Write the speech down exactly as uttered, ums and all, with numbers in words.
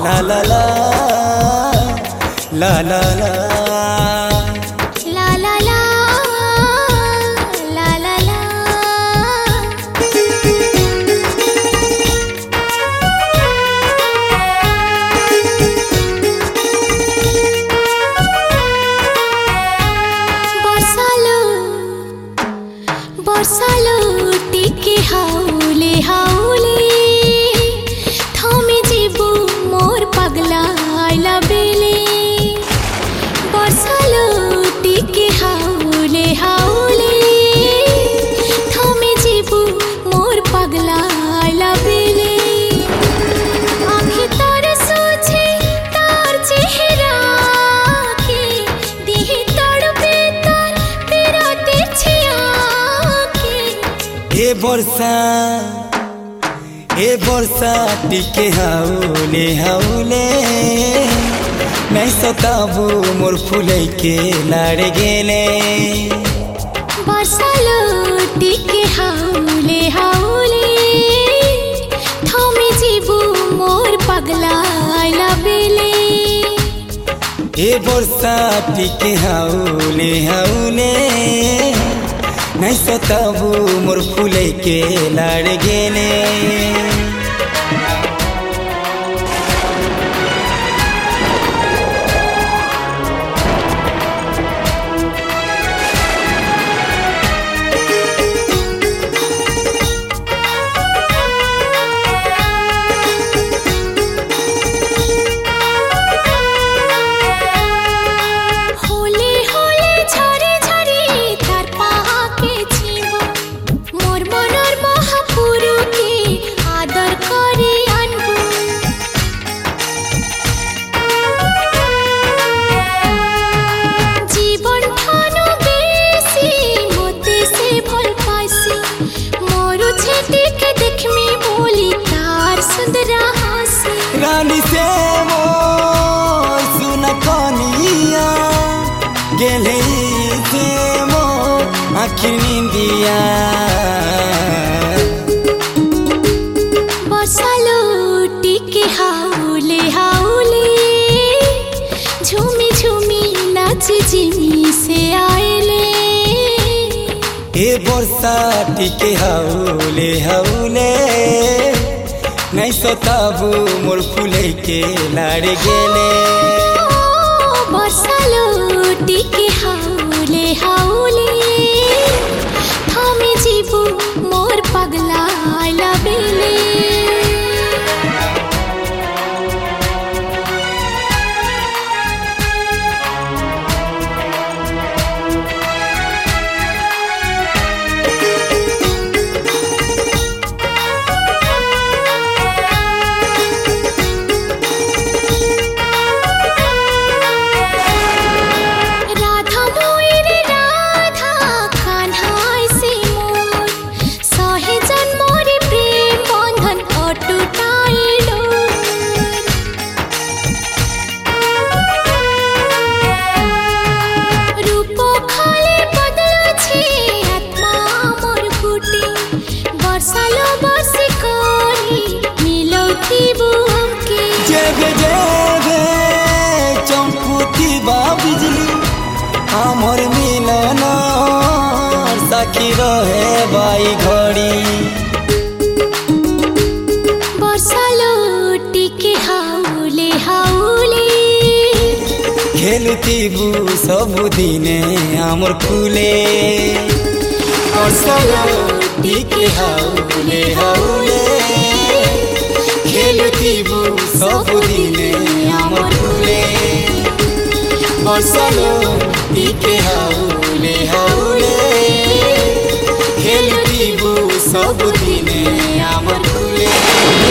La la la, la la la. बरसालो टिके हाउले हाउले थमे जीबू मोर पगला आइला बेले बरसालो टिके हाउले हाउले थमे जीबू मोर पगला आइला बेले आँखें तार सोचे तार चेहरा के दिही तड़पे तार पेरा तेछिया ए बरसा ए बरसा टिके हाउले हाउले नहीं सताबू मोर फुलै के लाड़ गेले बरसालो टिके हाउले हाउले थमे जीबू मोर पगला आइला बेले ए बरसा टिके हाउले हाउले नहीं सताबू मोर फुलै के लाड़ गेले रानी से मो सुना कनिया गेले से मो आखिर निंदिया बरसालो टिके हाउले हाउले झूमी झूमी नाच जिमी से आएले ए बरसा टिके हाउले हाउले नहीं सताबू मोर फुलै के लाड़ गेले बरसालो टिके हाउले हाउले थमे जीबू मोर पगला आइला बेले जेबे जेबे चमकुती बा बिजली हमर मिलन साखी रहे बाई घड़ी बरसालो टिके हाउले हाउले खेलतीबू सबु दिने हमर फुले बरसालो टिके हाउले हाउले खेलतीबू सबु दिने हमर फुले बरसालो टिके हाउले हाउले खेलतीबू सबु दिने हमर फुले।